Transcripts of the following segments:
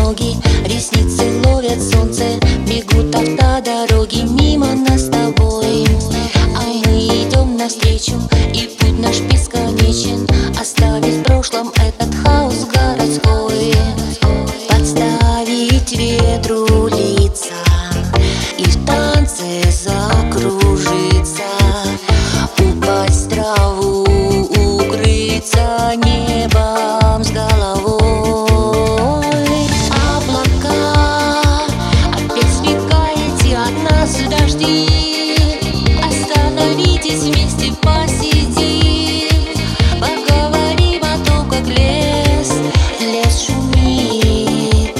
ноги, ресницы ловят солнце, бегут автодороги мимо нас с тобой. А мы идем навстречу, и путь наш бесконечен, оставить в прошлом этот хаос городской. Подставить ветру лица и в танце закружиться, упасть в траву, укрыться небом с головой. Облака, опять свекаете от нас дожди, остановитесь вместе, посидим, поговорим о том, как лес шумит.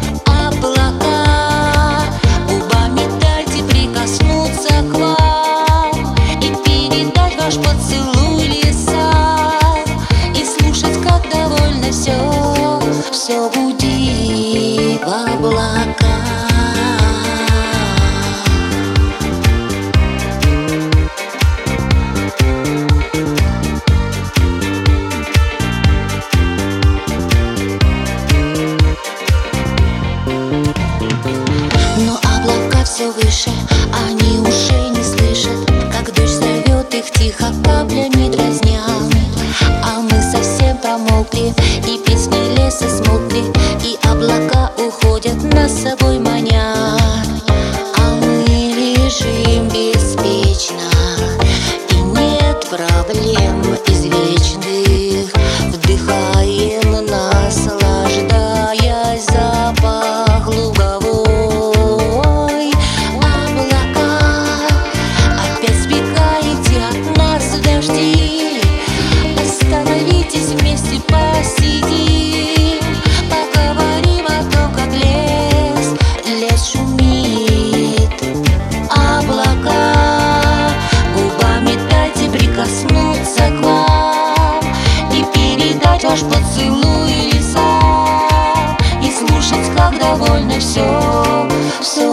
Облака, губами дайте прикоснуться к вам и передать ваш поцелуй лесам, и слушать, как довольно все буди в облаках. Но облака все выше, они уже не слышат, как дождь зовет их тихо, каплями дразня. А мы совсем промокли, и песни леса смолкли, и облака уходят нас с собой маня. А мы лежим беспечно, и нет проблем извечных, вдыхаем, наслаждаясь запах луговой. Остановитесь вместе, посидим, поговорим о том, как лес шумит. Облака, губами дайте прикоснуться к вам и передать ваш поцелуй лесам, и слушать, как довольно все